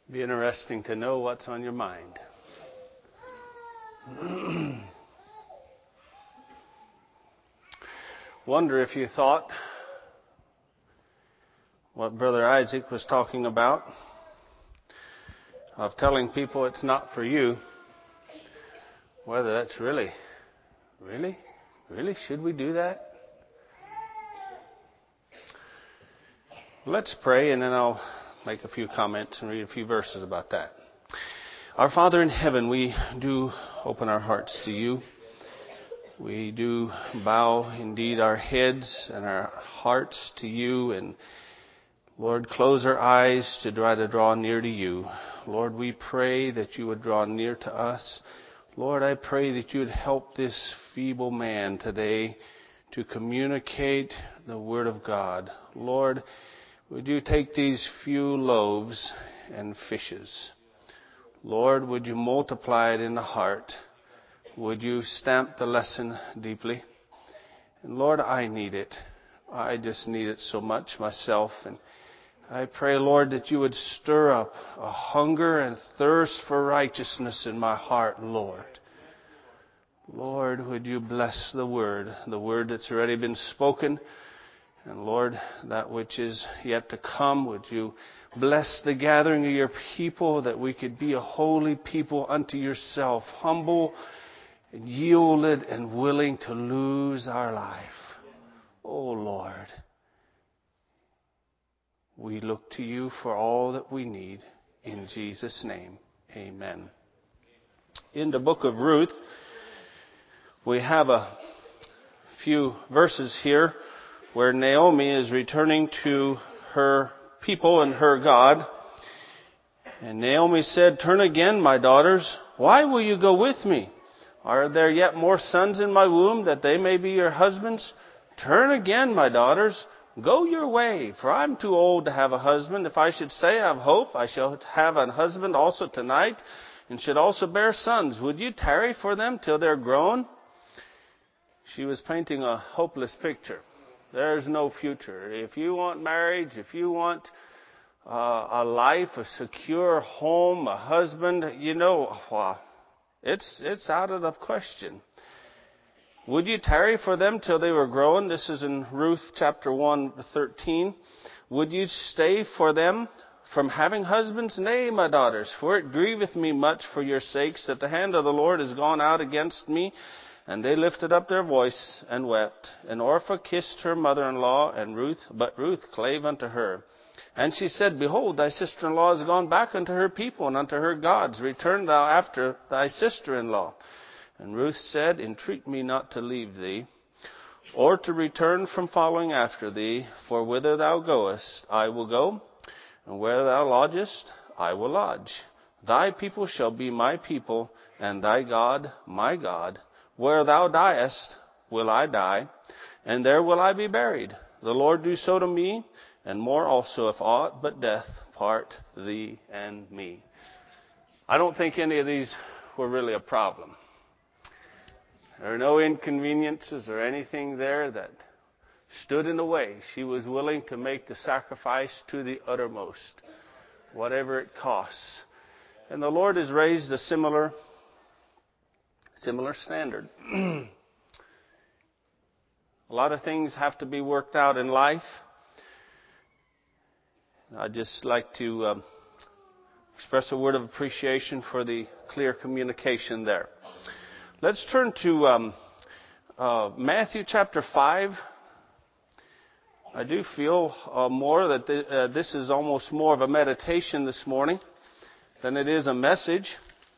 Be interesting to know what's on your mind. Wonder if you thought what Brother Isaac was talking about of telling people it's not for you, whether that's really, should we do that? Let's pray, and then I'll make a few comments and read a few verses about that. Our Father in heaven, we do open our hearts to you. We do bow indeed our heads and our hearts to you, and Lord, close our eyes to try to draw near to you. Lord, we pray that you would draw near to us. Lord, I pray that you would help this feeble man today to communicate the Word of God. Lord, would you take these few loaves and fishes? Lord, would you multiply it in the heart? Would you stamp the lesson deeply? And Lord, I need it. I just need it so much myself. And I pray, Lord, that you would stir up a hunger and thirst for righteousness in my heart, Lord. Lord, would you bless the word that's already been spoken. And Lord, that which is yet to come, would you bless the gathering of your people, that we could be a holy people unto yourself, humble and yielded and willing to lose our life. Oh Lord, we look to you for all that we need. In Jesus' name, amen. In the book of Ruth, we have a few verses here where Naomi is returning to her people and her God. And Naomi said, "Turn again, my daughters. Why will you go with me? Are there yet more sons in my womb, that they may be your husbands? Turn again, my daughters. Go your way, for I am too old to have a husband. If I should say I have hope, I shall have a husband also tonight, and should also bear sons. Would you tarry for them till they're grown?" She was painting a hopeless picture. There's no future. If you want marriage, if you want a life, a secure home, a husband, it's out of the question. Would you tarry for them till they were grown? This is in Ruth chapter 1:13. Would you stay for them from having husbands? Nay, my daughters, for it grieveth me much for your sakes that the hand of the Lord is gone out against me. And they lifted up their voice and wept. And Orpah kissed her mother-in-law, but Ruth clave unto her. And she said, "Behold, thy sister-in-law is gone back unto her people and unto her gods. Return thou after thy sister-in-law." And Ruth said, "Entreat me not to leave thee, or to return from following after thee. For whither thou goest, I will go, and where thou lodgest, I will lodge. Thy people shall be my people, and thy God my God. Where thou diest, will I die, and there will I be buried. The Lord do so to me, and more also, if aught but death part thee and me." I don't think any of these were really a problem. There are no inconveniences or anything there that stood in the way. She was willing to make the sacrifice to the uttermost, whatever it costs. And the Lord has raised a similar standard. A lot of things have to be worked out in life. I'd just like to express a word of appreciation for the clear communication there. Let's turn to Matthew chapter 5. I do feel more that this is almost more of a meditation this morning than it is a message.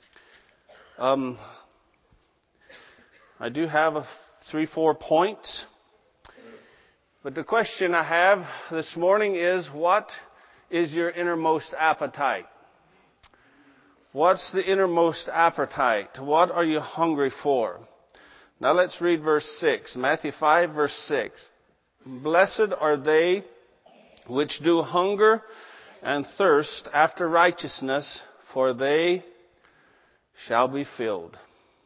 I do have 3-4 points. But the question I have this morning is, what is your innermost appetite? What's the innermost appetite? What are you hungry for? Now let's read verse 6. Matthew 5, verse 6. "Blessed are they which do hunger and thirst after righteousness, for they shall be filled."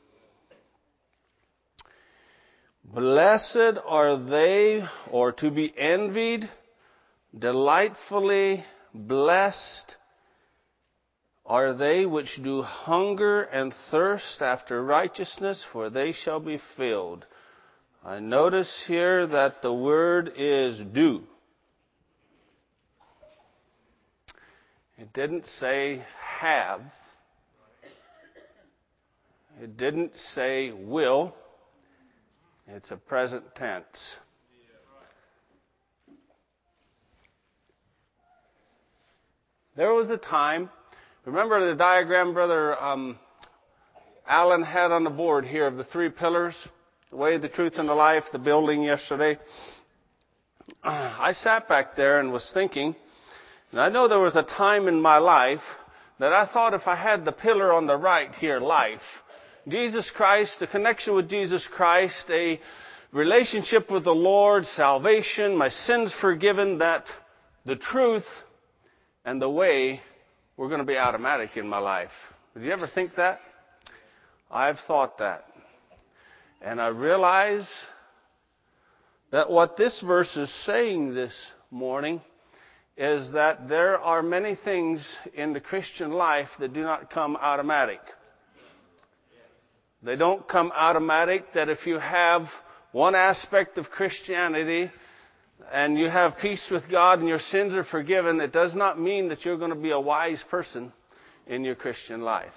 Blessed are they, or to be envied, delightfully blessed, are they which do hunger and thirst after righteousness, for they shall be filled. I notice here that the word is do. It didn't say have. It didn't say will. It's a present tense. There was a time, remember the diagram Brother Alan had on the board here of the 3 pillars? The way, the truth, and the life, the building yesterday. I sat back there and was thinking, and I know there was a time in my life that I thought if I had the pillar on the right here, life, Jesus Christ, the connection with Jesus Christ, a relationship with the Lord, salvation, my sins forgiven, that the truth and the way were going to be automatic in my life. Did you ever think that? I've thought that. And I realize that what this verse is saying this morning is that there are many things in the Christian life that do not come automatic. They don't come automatic, that if you have one aspect of Christianity and you have peace with God and your sins are forgiven, it does not mean that you're going to be a wise person in your Christian life.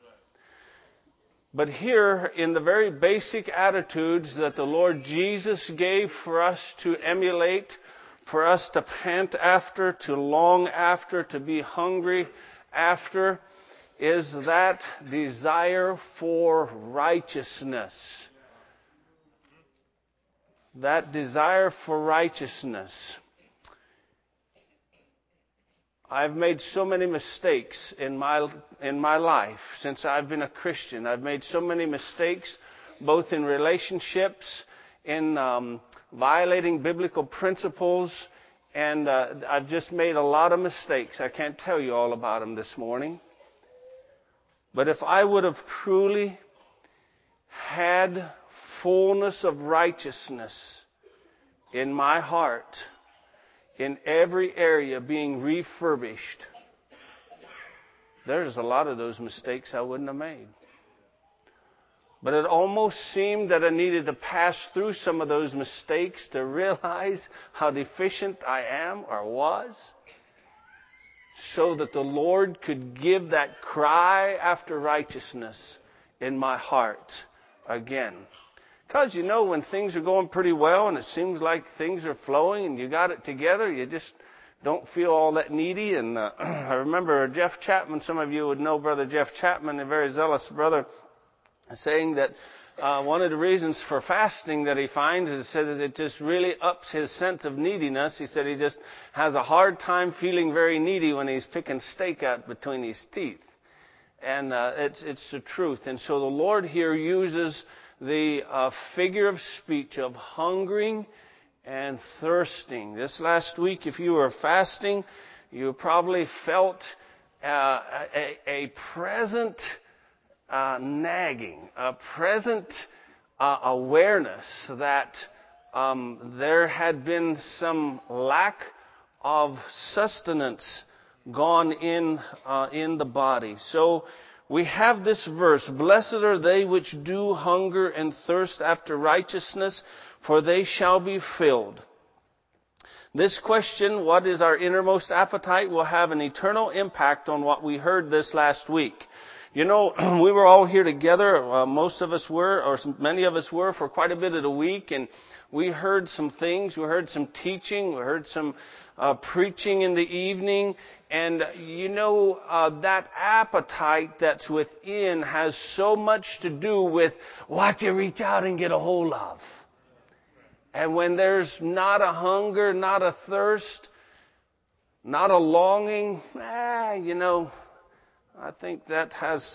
But here, in the very basic attitudes that the Lord Jesus gave for us to emulate, for us to pant after, to long after, to be hungry after, is that desire for righteousness. That desire for righteousness. I've made so many mistakes in my life since I've been a Christian. I've made so many mistakes, both in relationships, in violating biblical principles, and I've just made a lot of mistakes. I can't tell you all about them this morning. But if I would have truly had fullness of righteousness in my heart, in every area being refurbished, there's a lot of those mistakes I wouldn't have made. But it almost seemed that I needed to pass through some of those mistakes to realize how deficient I am or was, so that the Lord could give that cry after righteousness in my heart again. Because you know, when things are going pretty well and it seems like things are flowing and you got it together, you just don't feel all that needy. And I remember Jeff Chapman, some of you would know Brother Jeff Chapman, a very zealous brother, saying that one of the reasons for fasting that he finds is that it just really ups his sense of neediness. He said he just has a hard time feeling very needy when he's picking steak out between his teeth. And it's the truth. And so the Lord here uses the figure of speech of hungering and thirsting. This last week, if you were fasting, you probably felt a present nagging, a present awareness that there had been some lack of sustenance gone in the body. So we have this verse, "Blessed are they which do hunger and thirst after righteousness, for they shall be filled." This question, what is our innermost appetite, will have an eternal impact on what we heard this last week. You know, we were all here together, most of us were, or many of us were, for quite a bit of the week, and we heard some things, we heard some teaching, we heard some preaching in the evening, and you know, that appetite that's within has so much to do with what you reach out and get a hold of. And when there's not a hunger, not a thirst, not a longing, you know, I think that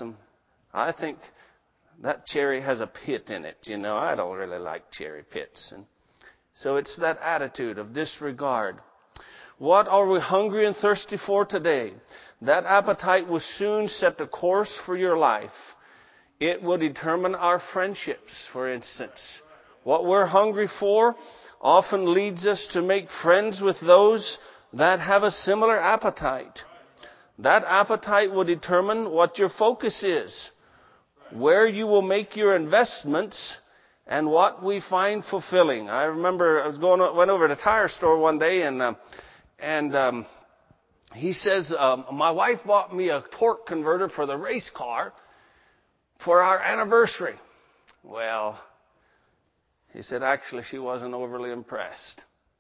cherry has a pit in it. You know, I don't really like cherry pits. And so it's that attitude of disregard. What are we hungry and thirsty for today? That appetite will soon set the course for your life. It will determine our friendships, for instance. What we're hungry for often leads us to make friends with those that have a similar appetite. That appetite will determine what your focus is, where you will make your investments, and what we find fulfilling. I remember I went over to the tire store one day, and he says, my wife bought me a torque converter for the race car for our anniversary. Well, he said, actually, she wasn't overly impressed.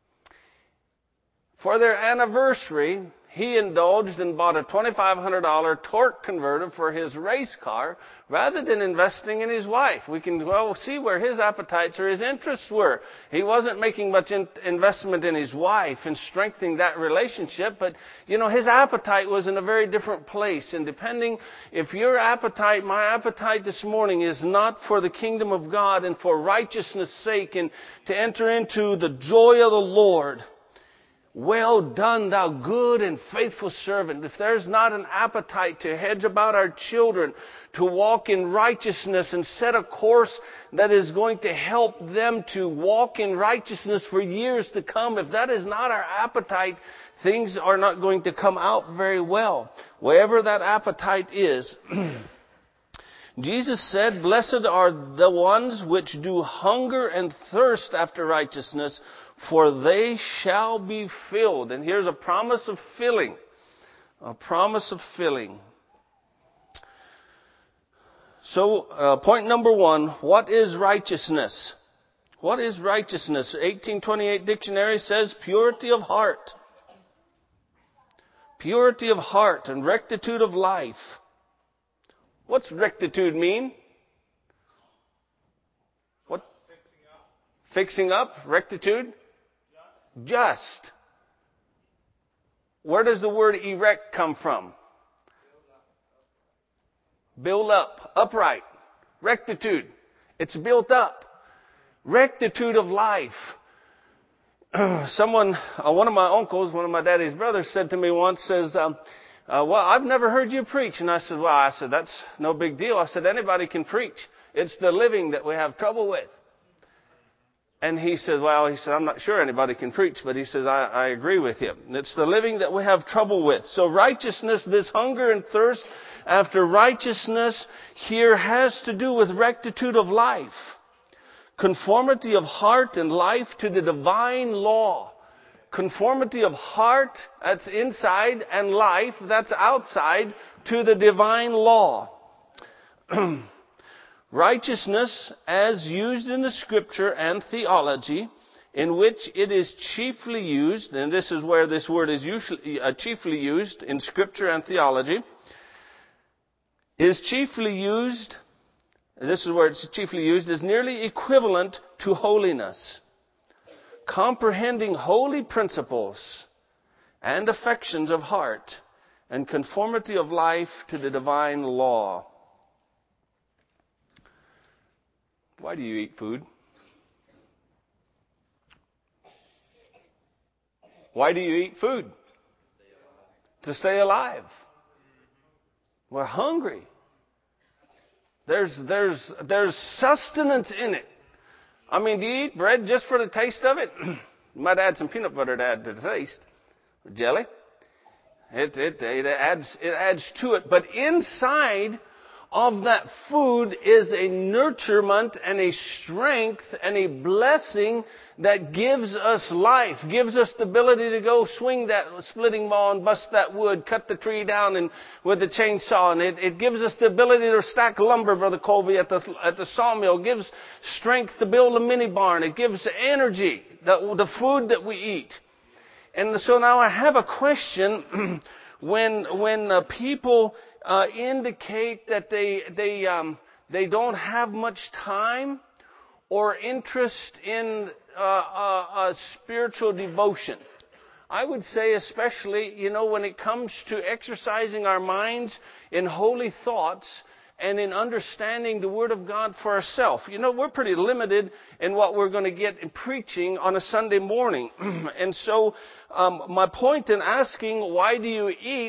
For their anniversary, he indulged and bought a $2,500 torque converter for his race car rather than investing in his wife. We can see where his appetites or his interests were. He wasn't making much investment in his wife and strengthening that relationship, but, his appetite was in a very different place. And depending, if your appetite, my appetite this morning is not for the kingdom of God and for righteousness' sake and to enter into the joy of the Lord, well done, thou good and faithful servant. If there's not an appetite to hedge about our children, to walk in righteousness and set a course that is going to help them to walk in righteousness for years to come, if that is not our appetite, things are not going to come out very well. Wherever that appetite is, Jesus said, blessed are the ones which do hunger and thirst after righteousness, for they shall be filled. And here's a promise of filling. A promise of filling. So, point number 1, what is righteousness? What is righteousness? 1828 dictionary says purity of heart. Purity of heart and rectitude of life. What's rectitude mean? What? Fixing up. Rectitude? Just. Where does the word erect come from? Build up. Upright. Rectitude. It's built up. Rectitude of life. One of my uncles, one of my daddy's brothers said to me once, says, well, I've never heard you preach. And I said, that's no big deal. I said, anybody can preach. It's the living that we have trouble with. And he said, I'm not sure anybody can preach, but he says, I agree with you. It's the living that we have trouble with. So righteousness, this hunger and thirst after righteousness here has to do with rectitude of life. Conformity of heart and life to the divine law. Conformity of heart, that's inside, and life, that's outside, to the divine law. Righteousness, as used in the Scripture and theology, in which it is chiefly used, and this is where this word is usually chiefly used in Scripture and theology, is chiefly used, this is where it's chiefly used, is nearly equivalent to holiness. Comprehending holy principles and affections of heart and conformity of life to the divine law. Why do you eat food? Why do you eat food? To stay alive. We're hungry. There's sustenance in it. I mean, do you eat bread just for the taste of it? You might add some peanut butter to add to the taste. Jelly. It adds to it. But inside of that food is a nurturement and a strength and a blessing that gives us life, gives us the ability to go swing that splitting ball and bust that wood, cut the tree down and with the chainsaw, and it gives us the ability to stack lumber, Brother Colby, at the sawmill. It gives strength to build a mini barn. It gives energy, the food that we eat. And so now I have a question. When people indicate that they don't have much time or interest in a spiritual devotion, I would say especially, when it comes to exercising our minds in holy thoughts and in understanding the Word of God for ourselves. We're pretty limited in what we're going to get in preaching on a Sunday morning. And so my point in asking, why do you eat,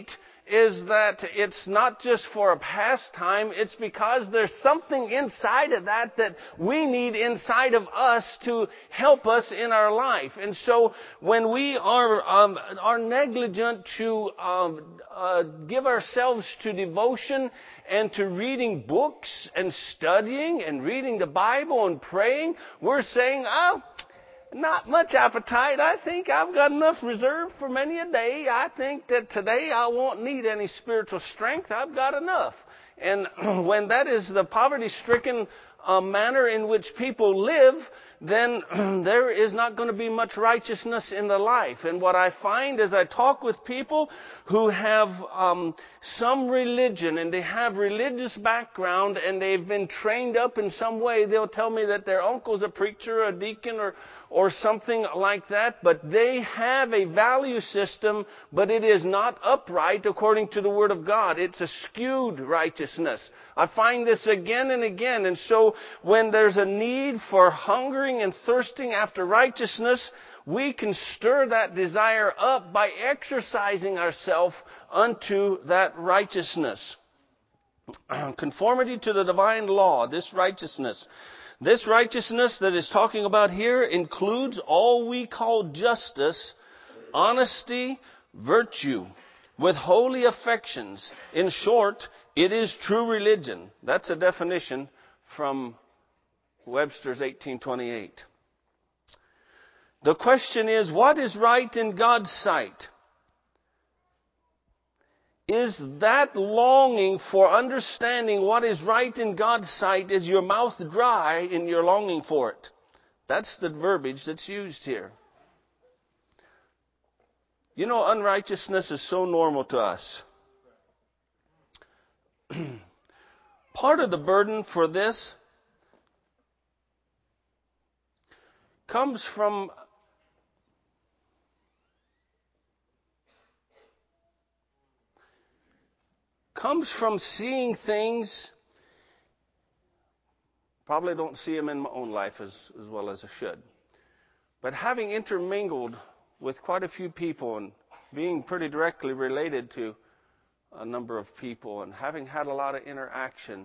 is that it's not just for a pastime, it's because there's something inside of that we need inside of us to help us in our life. And so when we are negligent to give ourselves to devotion and to reading books and studying and reading the Bible and praying, we're saying, not much appetite. I think I've got enough reserved for many a day. I think that today I won't need any spiritual strength. I've got enough. And when that is the poverty-stricken manner in which people live, then there is not going to be much righteousness in the life. And what I find as I talk with people who have some religion and they have religious background and they've been trained up in some way, they'll tell me that their uncle's a preacher or a deacon or something like that, but they have a value system, but it is not upright according to the Word of God. It's a skewed righteousness. I find this again and again. And so when there's a need for hungering and thirsting after righteousness, we can stir that desire up by exercising ourselves unto that righteousness. Conformity to the divine law, this righteousness. This righteousness that is talking about here includes all we call justice, honesty, virtue, with holy affections. In short, it is true religion. That's a definition from Webster's 1828. The question is, what is right in God's sight? Is that longing for understanding what is right in God's sight, is your mouth dry in your longing for it? That's the verbiage that's used here. You know, unrighteousness is so normal to us. Part of the burden for this comes from seeing things. Probably don't see them in my own life as well as I should. But having intermingled with quite a few people and being pretty directly related to a number of people and having had a lot of interaction,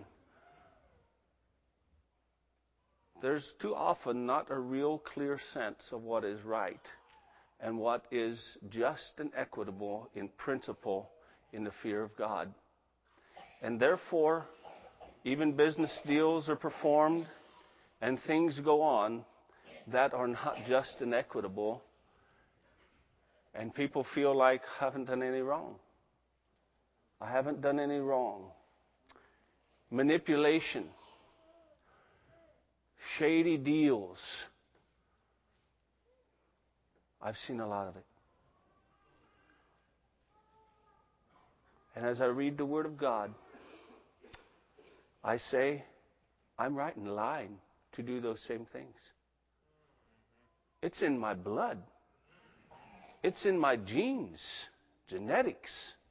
there's too often not a real clear sense of what is right and what is just and equitable in principle in the fear of God. And therefore, even business deals are performed and things go on that are not just and equitable. And people feel like, I haven't done any wrong. I haven't done any wrong. Manipulation. Shady deals. I've seen a lot of it. And as I read the Word of God, I say, I'm right in line to do those same things. It's in my blood. It's in my genes, genetics.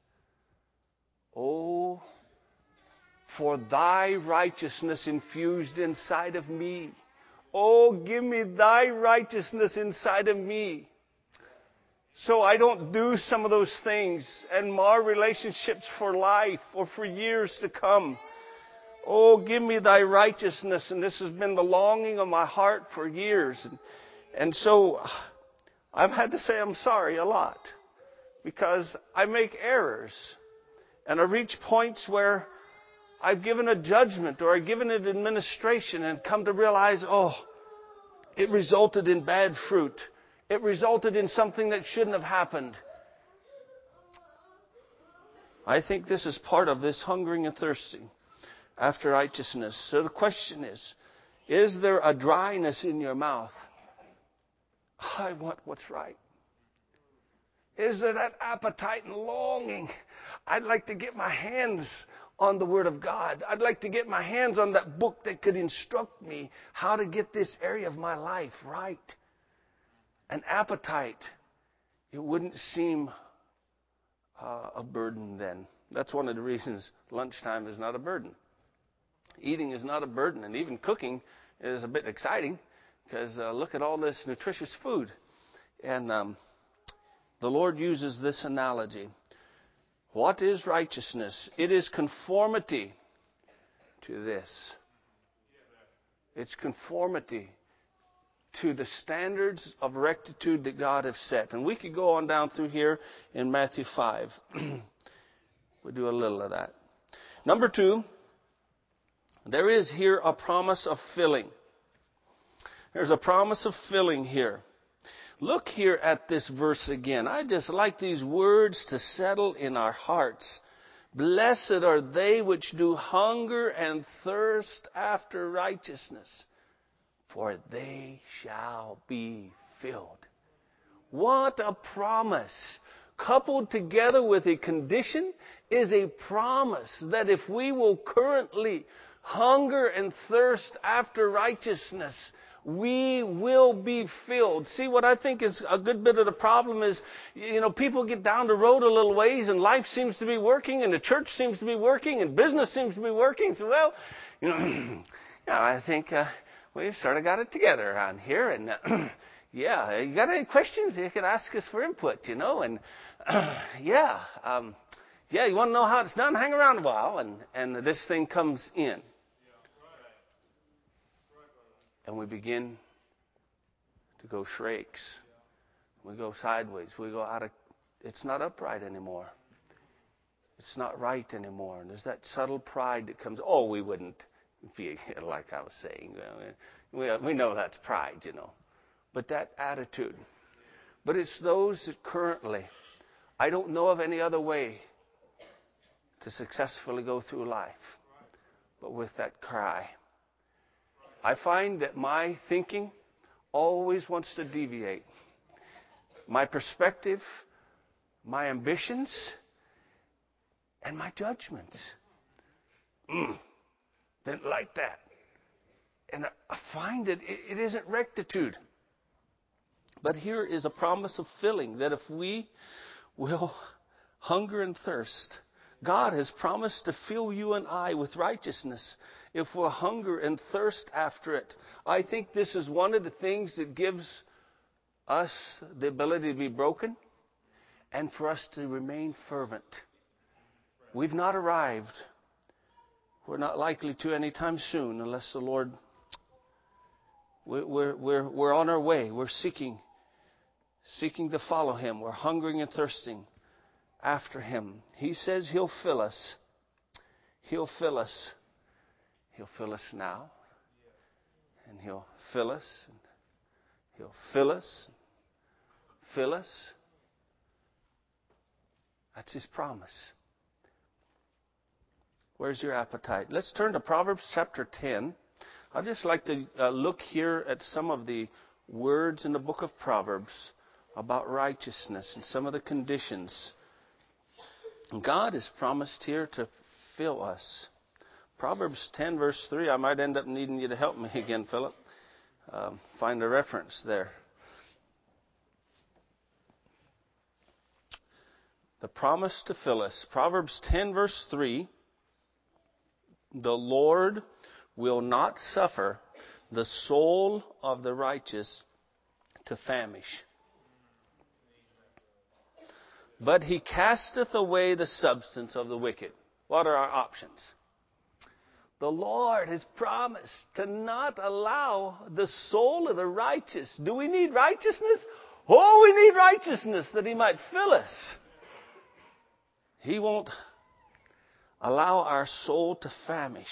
Oh, for thy righteousness infused inside of me. Oh, give me thy righteousness inside of me. So I don't do some of those things and mar relationships for life or for years to come. Oh, give me thy righteousness. And this has been the longing of my heart for years. And so I've had to say I'm sorry a lot because I make errors and I reach points where I've given a judgment or I've given an administration and come to realize, it resulted in bad fruit. It resulted in something that shouldn't have happened. I think this is part of this hungering and thirsting after righteousness. So the question is there a dryness in your mouth? I want what's right. Is there that appetite and longing? I'd like to get my hands on the Word of God. I'd like to get my hands on that book that could instruct me how to get this area of my life right. An appetite. It wouldn't seem a burden then. That's one of the reasons lunchtime is not a burden. Eating is not a burden, and even cooking is a bit exciting because look at all this nutritious food. And the Lord uses this analogy. What is righteousness? It is conformity to this. It's conformity to the standards of rectitude that God has set. And we could go on down through here in Matthew 5. We'll do a little of that. Number 2, there is here a promise of filling. There's a promise of filling here. Look here at this verse again. I just like these words to settle in our hearts. Blessed are they which do hunger and thirst after righteousness, for they shall be filled. What a promise! Coupled together with a condition is a promise that if we will currently hunger and thirst after righteousness, we will be filled. See, what I think is a good bit of the problem is, people get down the road a little ways and life seems to be working and the church seems to be working and business seems to be working. So, I think we've sort of got it together around here. And, you got any questions? You can ask us for input, and, you want to know how it's done? Hang around a while and this thing comes in. And we begin to go shrakes. We go sideways. We go out of, it's not upright anymore. It's not right anymore. And there's that subtle pride that comes, we wouldn't be like I was saying. We know that's pride, But that attitude. But it's those that currently, I don't know of any other way to successfully go through life, but with that cry. I find that my thinking always wants to deviate. My perspective, my ambitions, and my judgments. Didn't like that. And I find that it isn't rectitude. But here is a promise of filling, that if we will hunger and thirst, God has promised to fill you and I with righteousness if we'll hunger and thirst after it. I think this is one of the things that gives us the ability to be broken and for us to remain fervent. We've not arrived. We're not likely to anytime soon unless the Lord... We're on our way. We're seeking to follow Him. We're hungering and thirsting after Him. He says He'll fill us. He'll fill us. He'll fill us now. And He'll fill us. And He'll fill us. Fill us. That's His promise. Where's your appetite? Let's turn to Proverbs chapter 10. I'd just like to look here at some of the words in the book of Proverbs about righteousness and some of the conditions. God has promised here to fill us. Proverbs 10 verse 3. I might end up needing you to help me again, Philip. Find a reference there. The promise to fill us. Proverbs 10 verse 3. The Lord will not suffer the soul of the righteous to famish, but He casteth away the substance of the wicked. What are our options? The Lord has promised to not allow the soul of the righteous. Do we need righteousness? We need righteousness that He might fill us. He won't allow our soul to famish.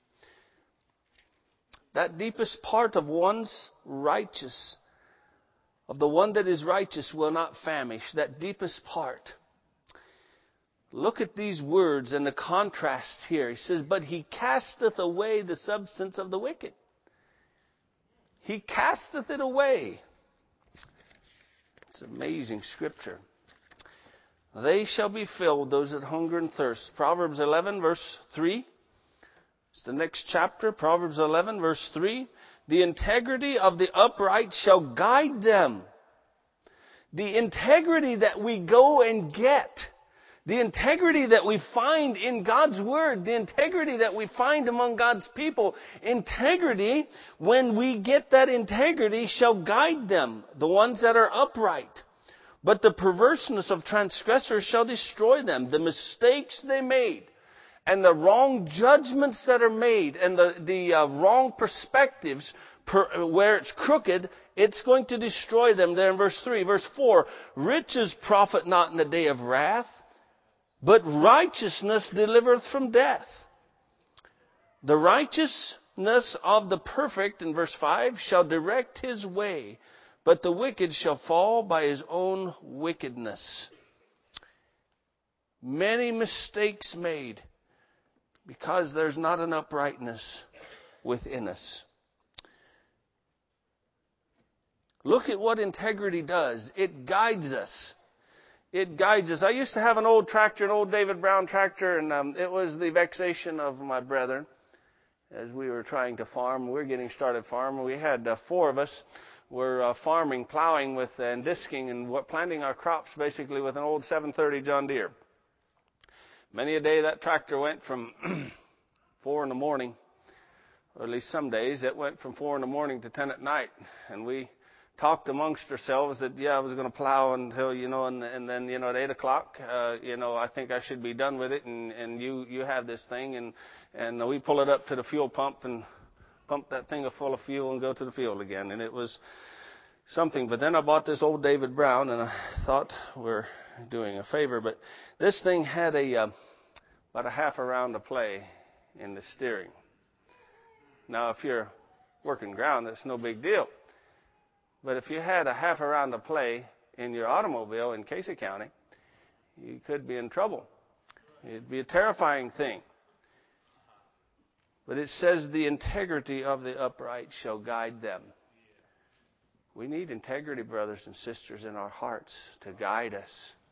That deepest part of one's righteous, of the one that is righteous, will not famish. That deepest part. Look at these words and the contrast here. He says, but He casteth away the substance of the wicked. He casteth it away. It's amazing scripture. They shall be filled, those that hunger and thirst. Proverbs 11 verse 3. It's the next chapter, Proverbs 11 verse 3. The integrity of the upright shall guide them. The integrity that we go and get, the integrity that we find in God's Word, the integrity that we find among God's people, integrity, when we get that integrity, shall guide them, the ones that are upright. But the perverseness of transgressors shall destroy them. The mistakes they made and the wrong judgments that are made and the wrong perspectives where it's crooked, it's going to destroy them. There in verse 3. Verse 4, riches profit not in the day of wrath, but righteousness delivereth from death. The righteousness of the perfect, in verse 5, shall direct his way, but the wicked shall fall by his own wickedness. Many mistakes made because there's not an uprightness within us. Look at what integrity does. It guides us. It guides us. I used to have an old tractor, an old David Brown tractor, and it was the vexation of my brethren as we were trying to farm. We were getting started farming. We had 4 of us were farming, plowing with and disking and planting our crops basically with an old 730 John Deere. Many a day that tractor went from 4 in the morning, or at least some days, it went from 4 in the morning to 10 at night. And we talked amongst ourselves that, I was going to plow until, and then, at 8 o'clock, I think I should be done with it, and you have this thing, and we pull it up to the fuel pump and pump that thing full of fuel and go to the field again. And it was something. But then I bought this old David Brown, and I thought we're doing a favor. But this thing had about a half a round of play in the steering. Now, if you're working ground, that's no big deal. But if you had a half a round of play in your automobile in Casey County, you could be in trouble. It'd be a terrifying thing. But it says the integrity of the upright shall guide them. We need integrity, brothers and sisters, in our hearts to guide us.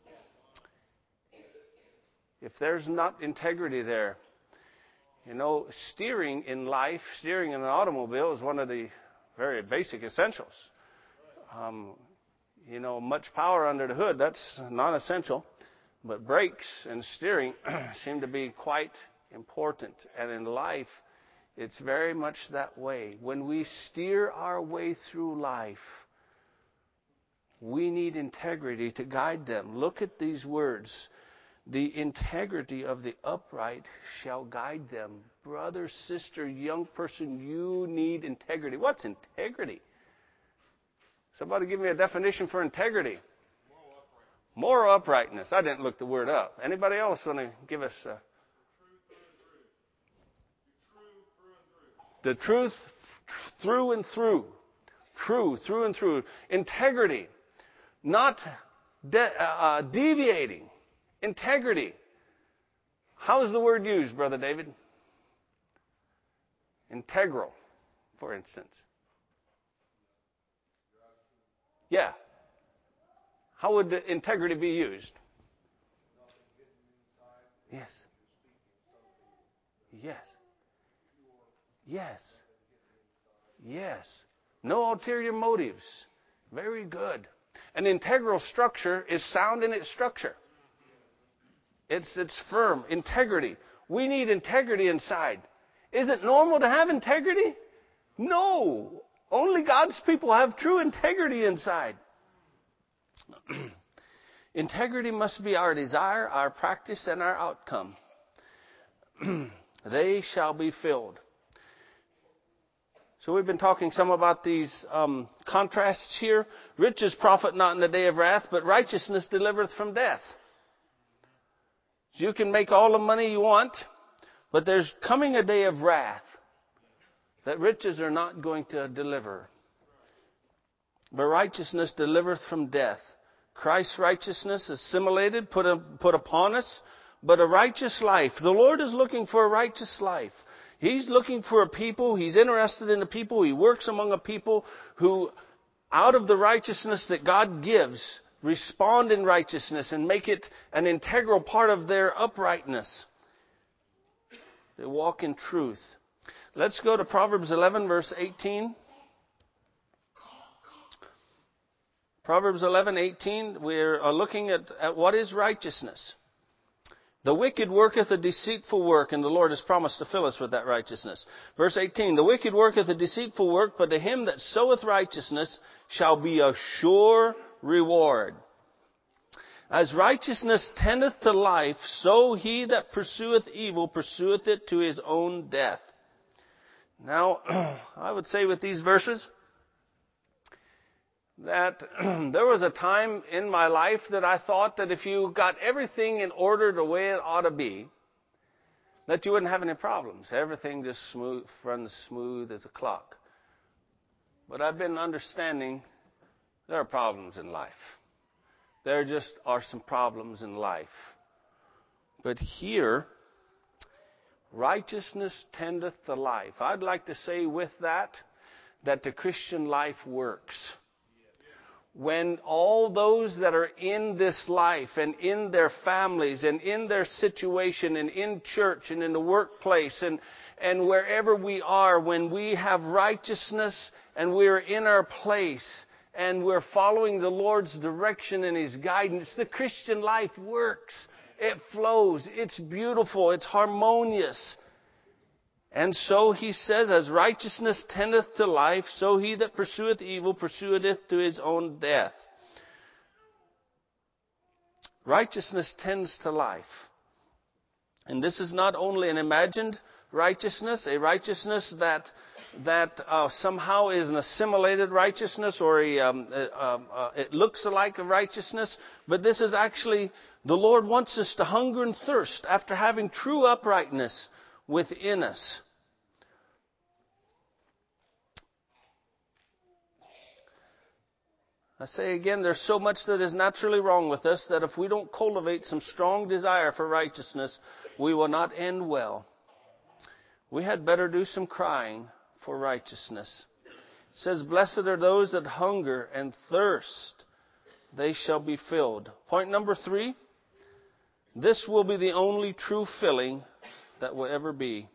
If there's not integrity there, steering in life, steering in an automobile is one of the very basic essentials. Much power under the hood, that's non-essential. But brakes and steering seem to be quite important. And in life, it's very much that way. When we steer our way through life, we need integrity to guide them. Look at these words. The integrity of the upright shall guide them. Brother, sister, young person, you need integrity. What's integrity? Somebody give me a definition for integrity. Moral uprightness. I didn't look the word up. Anybody else want to give us the truth through and through. True through and through. Integrity. Not deviating. Integrity. How is the word used, Brother David? Integral, for instance. Yeah. How would integrity be used? Yes. Yes. Yes. Yes. No ulterior motives. Very good. An integral structure is sound in its structure. It's firm. Integrity. We need integrity inside. Is it normal to have integrity? No. Only God's people have true integrity inside. Integrity must be our desire, our practice, and our outcome. They shall be filled. So we've been talking some about these contrasts here. Riches profit not in the day of wrath, but righteousness delivereth from death. You can make all the money you want, but there's coming a day of wrath that riches are not going to deliver. But righteousness delivereth from death. Christ's righteousness assimilated, put upon us, but a righteous life. The Lord is looking for a righteous life. He's looking for a people. He's interested in a people. He works among a people who, out of the righteousness that God gives, respond in righteousness and make it an integral part of their uprightness. They walk in truth. Let's go to Proverbs 11, verse 18. Proverbs 11:18. We're looking at what is righteousness. The wicked worketh a deceitful work, and the Lord has promised to fill us with that righteousness. Verse 18. The wicked worketh a deceitful work, but to him that soweth righteousness shall be a sure reward. As righteousness tendeth to life, so he that pursueth evil pursueth it to his own death. Now, I would say with these verses that there was a time in my life that I thought that if you got everything in order the way it ought to be, that you wouldn't have any problems. Everything just runs smooth as a clock. But I've been understanding there are problems in life. There just are some problems in life. But here, righteousness tendeth to life. I'd like to say with that the Christian life works. When all those that are in this life and in their families and in their situation and in church and in the workplace and wherever we are, when we have righteousness and we're in our place and we're following the Lord's direction and His guidance, the Christian life works. It flows. It's beautiful. It's harmonious. And so he says, as righteousness tendeth to life, so he that pursueth evil pursueth to his own death. Righteousness tends to life. And this is not only an imagined righteousness, a righteousness that somehow is an assimilated righteousness, or it looks like a righteousness, but this is actually, the Lord wants us to hunger and thirst after having true uprightness within us. I say again, there's so much that is naturally wrong with us that if we don't cultivate some strong desire for righteousness, we will not end well. We had better do some crying for righteousness. It says, blessed are those that hunger and thirst, they shall be filled. Point number 3, this will be the only true filling that will ever be.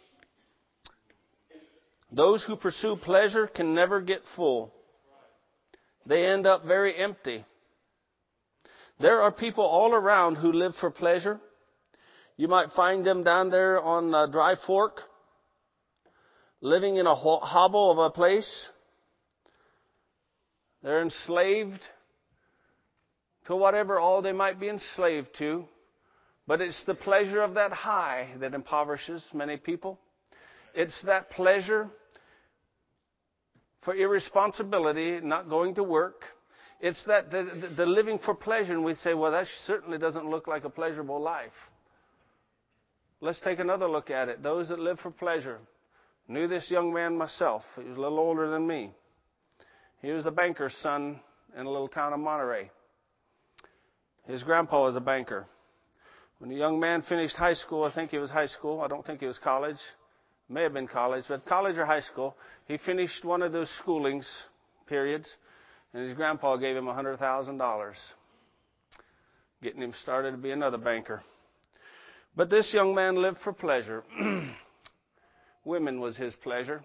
Those who pursue pleasure can never get full. They end up very empty. There are people all around who live for pleasure. You might find them down there on Dry Fork, living in a hovel of a place. They're enslaved to whatever all they might be enslaved to. But it's the pleasure of that high that impoverishes many people. It's that pleasure for irresponsibility, not going to work. It's that the living for pleasure, and we say, well, that certainly doesn't look like a pleasurable life. Let's take another look at it. Those that live for pleasure. Knew this young man myself. He was a little older than me. He was the banker's son in a little town of Monterey. His grandpa was a banker. When the young man finished high school, I think it was high school. I don't think it was college. May have been college, but college or high school. He finished one of those schoolings periods, and his grandpa gave him $100,000, getting him started to be another banker. But this young man lived for pleasure. Women was his pleasure.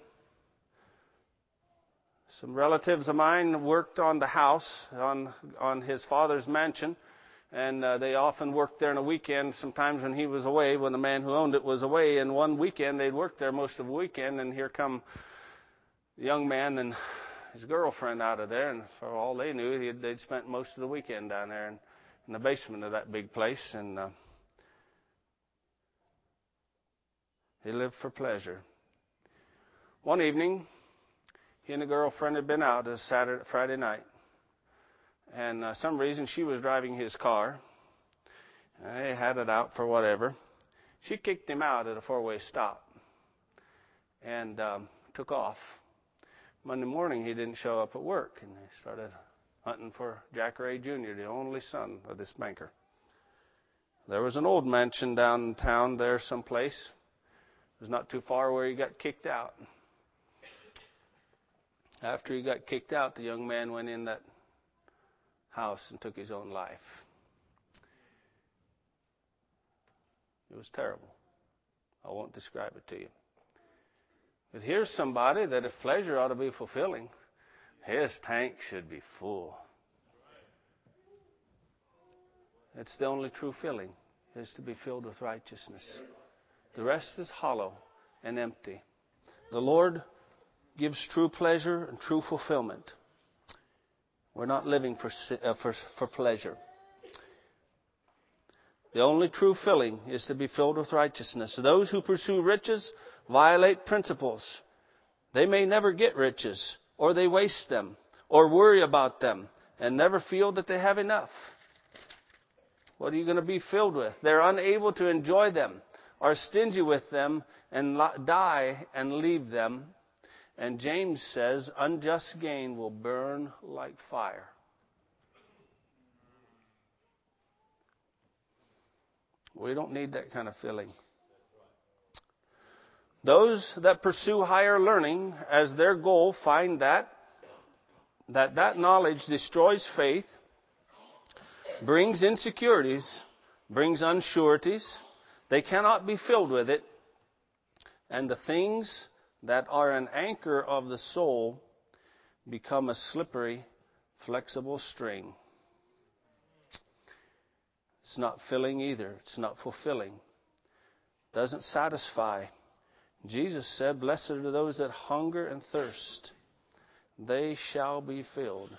Some relatives of mine worked on the house, on his father's mansion, and they often worked there on a weekend, sometimes when he was away, when the man who owned it was away. And one weekend, they'd work there most of the weekend, and here come the young man and his girlfriend out of there. And for all they knew, they'd spent most of the weekend down there in the basement of that big place. And he lived for pleasure. One evening, he and the girlfriend had been out. It was Friday night. And some reason she was driving his car. And they had it out for whatever. She kicked him out at a four-way stop and took off. Monday morning, he didn't show up at work, and they started hunting for Jack Ray Jr., the only son of this banker. There was an old mansion downtown there someplace. It was not too far where he got kicked out. After he got kicked out, the young man went in that house and took his own life. It was terrible. I won't describe it to you. But here's somebody that if pleasure ought to be fulfilling, his tank should be full. It's the only true filling, is to be filled with righteousness. The rest is hollow and empty. The Lord gives true pleasure and true fulfillment. We're not living for pleasure. The only true filling is to be filled with righteousness. Those who pursue riches violate principles. They may never get riches, or they waste them, or worry about them, and never feel that they have enough. What are you going to be filled with? They're unable to enjoy them, are stingy with them, and die and leave them. And James says, unjust gain will burn like fire. We don't need that kind of filling. Those that pursue higher learning as their goal find that knowledge destroys faith, brings insecurities, brings unsureties. They cannot be filled with it. And the things that are an anchor of the soul become a slippery, flexible string. It's not filling either. It's not fulfilling. Doesn't satisfy. Jesus said, blessed are those that hunger and thirst. They shall be filled.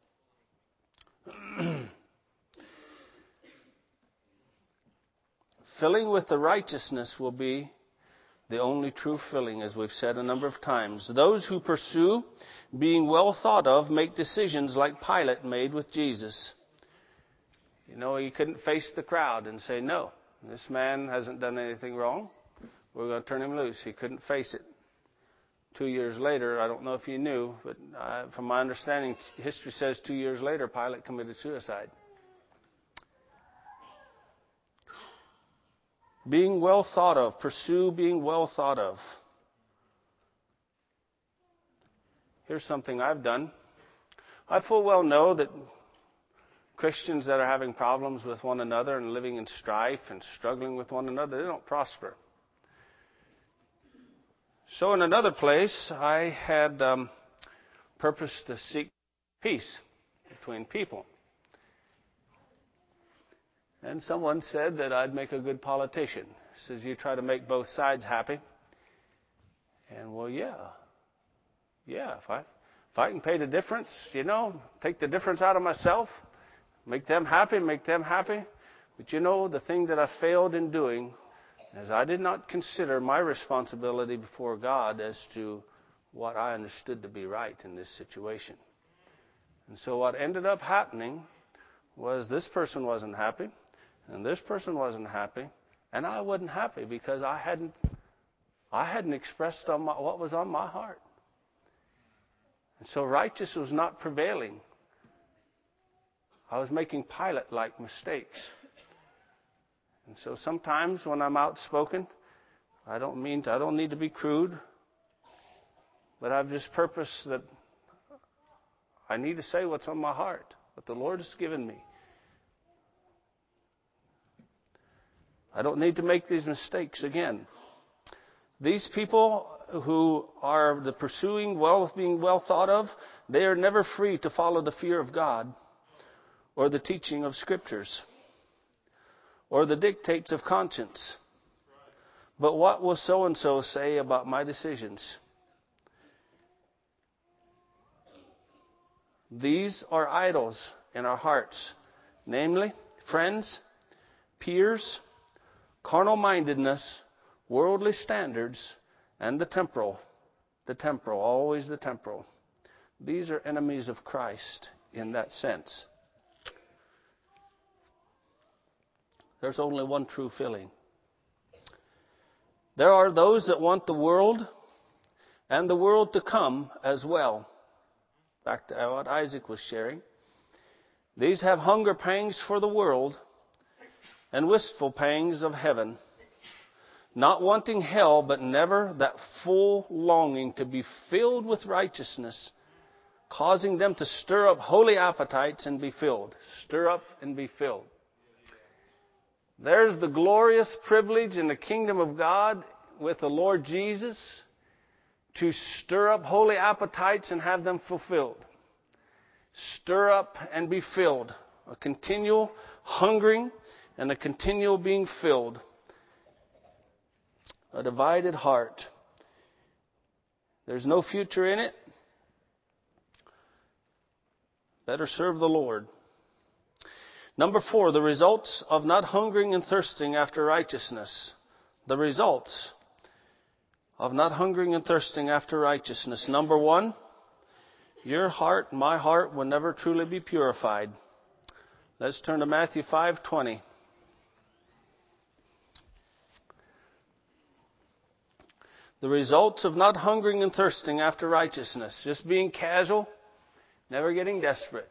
Filling with the righteousness will be the only true filling, as we've said a number of times. Those who pursue being well thought of make decisions like Pilate made with Jesus. You know, he couldn't face the crowd and say, no, this man hasn't done anything wrong. We're going to turn him loose. He couldn't face it. 2 years later, I don't know if you knew, but from my understanding, history says 2 years later, Pilate committed suicide. Being well thought of. Pursue being well thought of. Here's something I've done. I full well know that Christians that are having problems with one another and living in strife and struggling with one another, they don't prosper. So in another place, I had purposed to seek peace between people. And someone said that I'd make a good politician. Says, you try to make both sides happy. And well, yeah, if I can pay the difference, take the difference out of myself, make them happy. But the thing that I failed in doing is I did not consider my responsibility before God as to what I understood to be right in this situation. And so what ended up happening was this person wasn't happy, and this person wasn't happy, and I wasn't happy because I hadn't expressed what was on my heart. And so righteousness was not prevailing. I was making Pilate-like mistakes. And so sometimes when I'm outspoken, I don't need to be crude, but I've just purposed that I need to say what's on my heart, what the Lord has given me. I don't need to make these mistakes again. These people who are the pursuing wealth, being well thought of, they are never free to follow the fear of God or the teaching of Scriptures or the dictates of conscience. But what will so-and-so say about my decisions? These are idols in our hearts, namely friends, peers, carnal-mindedness, worldly standards, and the temporal, always the temporal. These are enemies of Christ in that sense. There's only one true filling. There are those that want the world and the world to come as well. Back to what Isaac was sharing. These have hunger pangs for the world and wistful pangs of heaven. Not wanting hell, but never that full longing to be filled with righteousness, causing them to stir up holy appetites and be filled. Stir up and be filled. There's the glorious privilege in the kingdom of God with the Lord Jesus to stir up holy appetites and have them fulfilled. Stir up and be filled. A continual hungering and a continual being filled. A divided heart. There's no future in it. Better serve the Lord. Number 4, the results of not hungering and thirsting after righteousness. The results of not hungering and thirsting after righteousness. Number 1, your heart, my heart, will never truly be purified. Let's turn to Matthew 5:20. The results of not hungering and thirsting after righteousness. Just being casual, never getting desperate.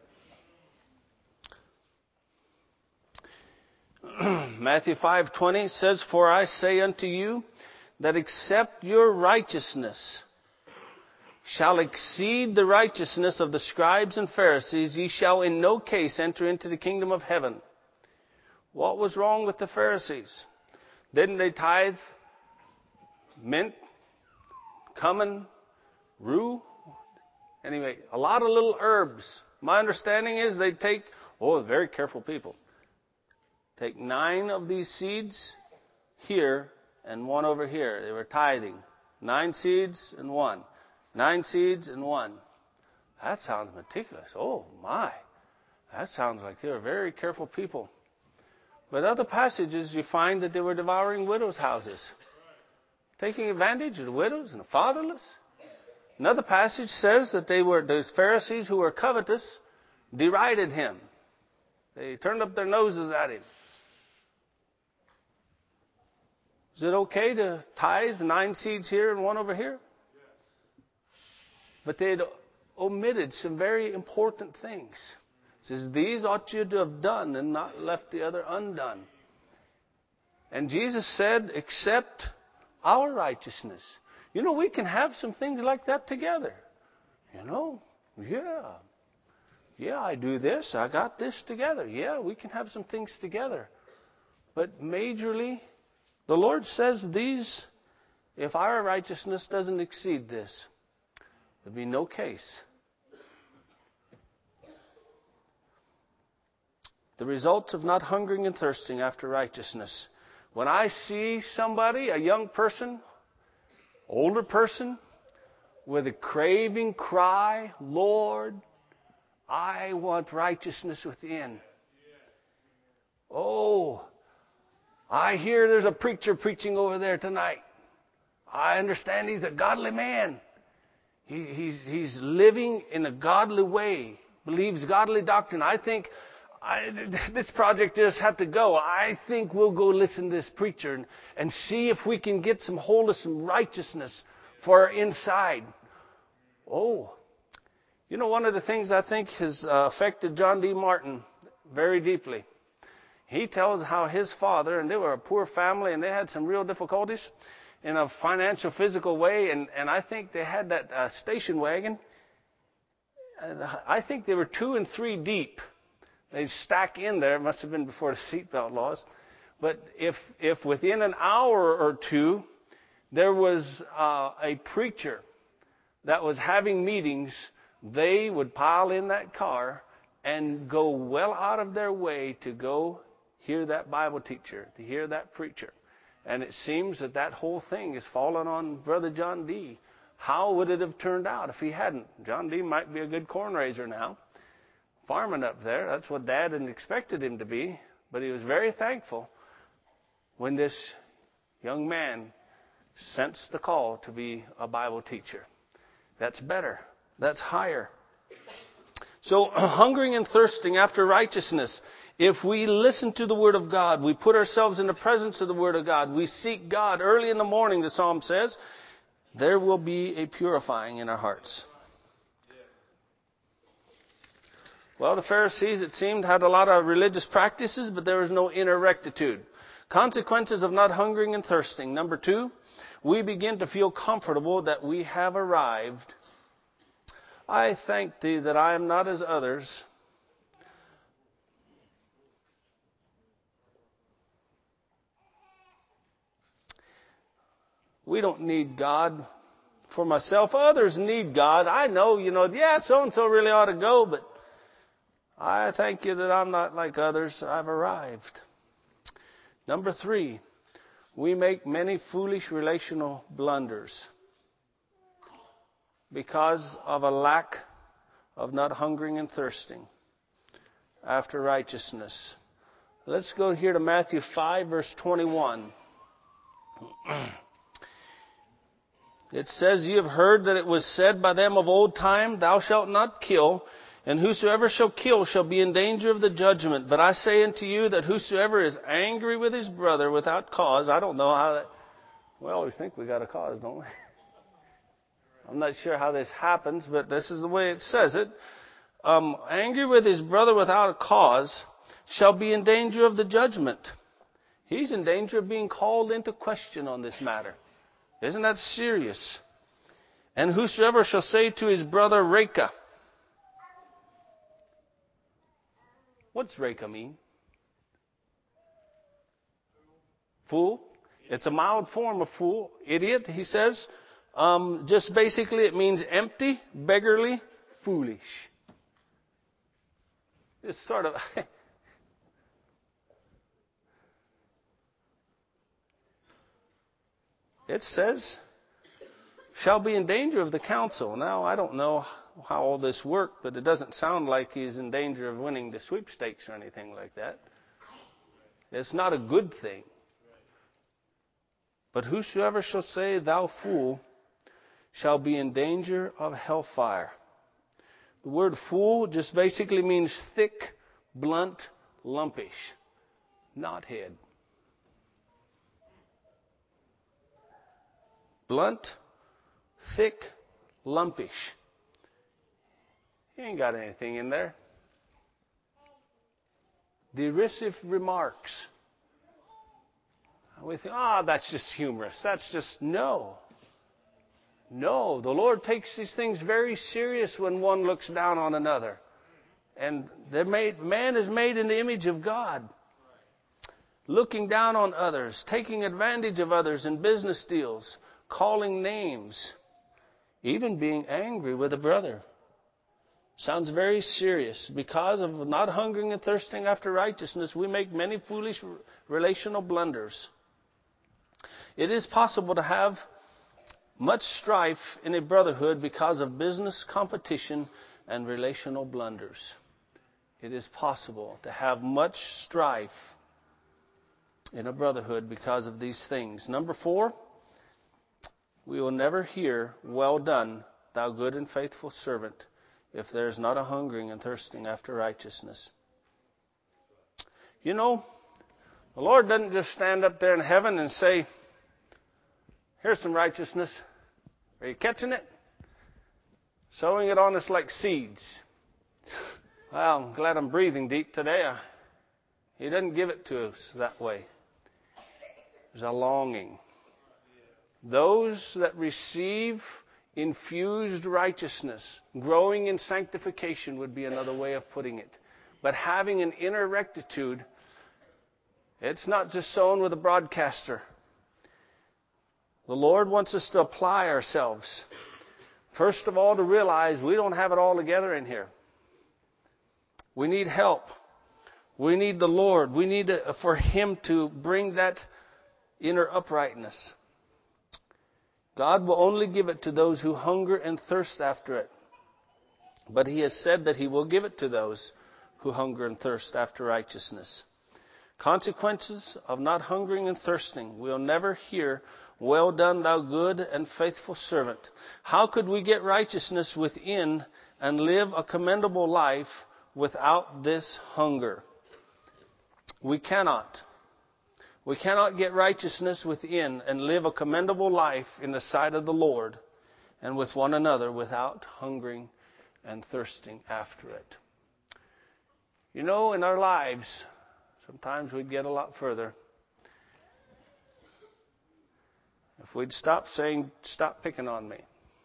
Matthew 5:20 says, "For I say unto you, that except your righteousness shall exceed the righteousness of the scribes and Pharisees, ye shall in no case enter into the kingdom of heaven." What was wrong with the Pharisees? Didn't they tithe mint, cumin, rue? Anyway, a lot of little herbs. My understanding is they take, very careful people, take 9 of these seeds here and 1 over here. They were tithing. 9 seeds and 1. 9 seeds and 1. That sounds meticulous. Oh my. That sounds like they were very careful people. But other passages you find that they were devouring widows' houses. Taking advantage of the widows and the fatherless. Another passage says that those Pharisees who were covetous derided him. They turned up their noses at him. Is it okay to tithe 9 seeds here and 1 over here? But they had omitted some very important things. It says, these ought you to have done and not left the other undone. And Jesus said, except our righteousness. We can have some things like that together. Yeah, I do this. I got this together. Yeah, we can have some things together. But majorly, the Lord says these, if our righteousness doesn't exceed this, there'll be no case. The results of not hungering and thirsting after righteousness. When I see somebody, a young person, older person, with a craving cry, Lord, I want righteousness within. Oh, I hear there's a preacher preaching over there tonight. I understand he's a godly man. He's living in a godly way, believes godly doctrine. I think this project just had to go. I think we'll go listen to this preacher and see if we can get some hold of some righteousness for our inside. One of the things I think has affected John D. Martin very deeply. He tells how his father, and they were a poor family, and they had some real difficulties in a financial, physical way, and I think they had that station wagon. I think they were 2 and 3 deep. They'd stack in there. It must have been before the seatbelt laws. But if within an hour or 2 there was a preacher that was having meetings, they would pile in that car and go well out of their way to go hear that Bible teacher, to hear that preacher. And it seems that whole thing has fallen on Brother John D. How would it have turned out if he hadn't? John D. might be a good corn raiser now, farming up there. That's what Dad had expected him to be. But he was very thankful when this young man sensed the call to be a Bible teacher. That's better. That's higher. So hungering and thirsting after righteousness. If we listen to the Word of God, we put ourselves in the presence of the Word of God, we seek God early in the morning, the Psalm says, there will be a purifying in our hearts. Well, the Pharisees, it seemed, had a lot of religious practices, but there was no inner rectitude. Consequences of not hungering and thirsting. Number 2, we begin to feel comfortable that we have arrived. I thank Thee that I am not as others. We don't need God for myself. Others need God. I know, so-and-so really ought to go, but I thank You that I'm not like others. I've arrived. Number 3, we make many foolish relational blunders because of a lack of not hungering and thirsting after righteousness. Let's go here to Matthew 5, verse 21. It says, "You have heard that it was said by them of old time, Thou shalt not kill, and whosoever shall kill shall be in danger of the judgment. But I say unto you that whosoever is angry with his brother without cause," I don't know how that, we always think we got a cause, don't we? I'm not sure how this happens, but this is the way it says it. Angry with his brother without a cause shall be in danger of the judgment. He's in danger of being called into question on this matter. Isn't that serious? "And whosoever shall say to his brother, Reka." What's Reka mean? Fool. It's a mild form of fool. Idiot, he says. Just basically it means empty, beggarly, foolish. It's sort of... It says, shall be in danger of the council. Now, I don't know how all this worked, but it doesn't sound like he's in danger of winning the sweepstakes or anything like that. It's not a good thing. "But whosoever shall say, Thou fool, shall be in danger of hellfire." The word fool just basically means thick, blunt, lumpish, knothead. Blunt, thick, lumpish. He ain't got anything in there. Derisive remarks. We think, that's just humorous. That's just, no. No, the Lord takes these things very serious when one looks down on another. And man is made in the image of God. Looking down on others, taking advantage of others in business deals, calling names, even being angry with a brother. Sounds very serious. Because of not hungering and thirsting after righteousness, we make many foolish relational blunders. It is possible to have much strife in a brotherhood because of business competition and relational blunders. It is possible to have much strife in a brotherhood because of these things. Number 4, we will never hear, "Well done, thou good and faithful servant," if there's not a hungering and thirsting after righteousness. You know, the Lord doesn't just stand up there in heaven and say, "Here's some righteousness. Are you catching it?" Sowing it on us like seeds. Well, I'm glad I'm breathing deep today. He doesn't give it to us that way. There's a longing. Those that receive infused righteousness, growing in sanctification would be another way of putting it. But having an inner rectitude, it's not just sown with a broadcaster. The Lord wants us to apply ourselves. First of all, to realize we don't have it all together in here. We need help. We need the Lord. We need for Him to bring that inner uprightness. God will only give it to those who hunger and thirst after it. But He has said that He will give it to those who hunger and thirst after righteousness. Consequences of not hungering and thirsting. We'll never hear, "Well done, thou good and faithful servant." How could we get righteousness within and live a commendable life without this hunger? We cannot. We cannot get righteousness within and live a commendable life in the sight of the Lord and with one another without hungering and thirsting after it. You know, in our lives, sometimes we'd get a lot further if we'd stop saying, "Stop picking on me."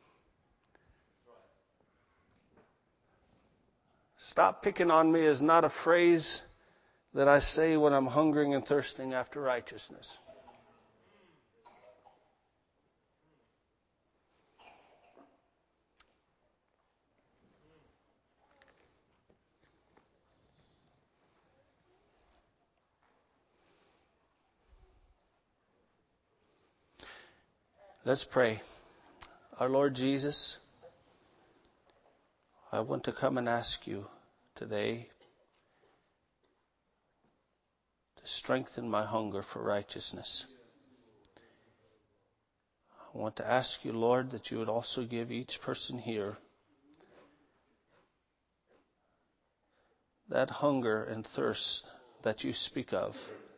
"Stop picking on me" is not a phrase that I say when I'm hungering and thirsting after righteousness. Let's pray. Our Lord Jesus, I want to come and ask you today strengthen my hunger for righteousness. I want to ask you, Lord, that you would also give each person here that hunger and thirst that you speak of.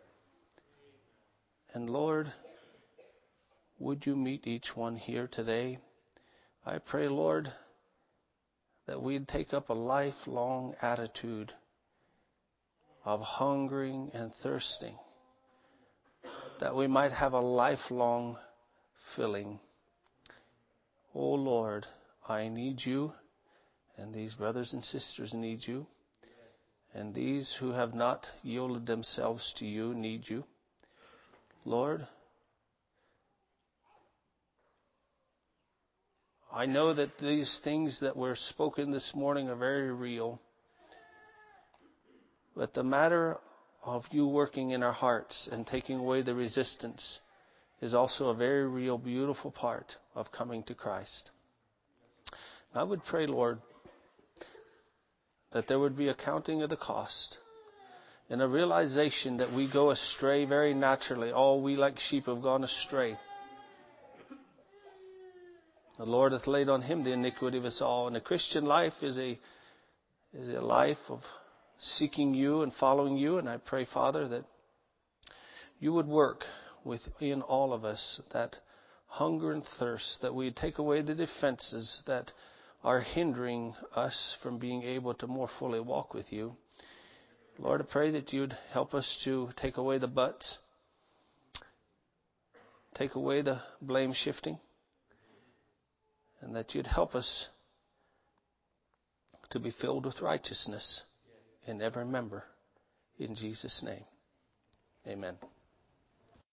And Lord, would you meet each one here today? I pray, Lord, that we'd take up a lifelong attitude of hungering and thirsting, that we might have a lifelong filling. Oh Lord, I need you, and these brothers and sisters need you, and these who have not yielded themselves to you need you. Lord, I know that these things that were spoken this morning are very real, but the matter of you working in our hearts and taking away the resistance is also a very real, beautiful part of coming to Christ. I would pray, Lord, that there would be a counting of the cost and a realization that we go astray very naturally. All we like sheep have gone astray. The Lord hath laid on him the iniquity of us all. And the Christian life is a life of seeking you and following you. And I pray, Father, that you would work within all of us that hunger and thirst, that we'd take away the defenses that are hindering us from being able to more fully walk with you. Lord, I pray that you'd help us to take away the buts, take away the blame shifting, and that you'd help us to be filled with righteousness in every member. In Jesus' name, amen.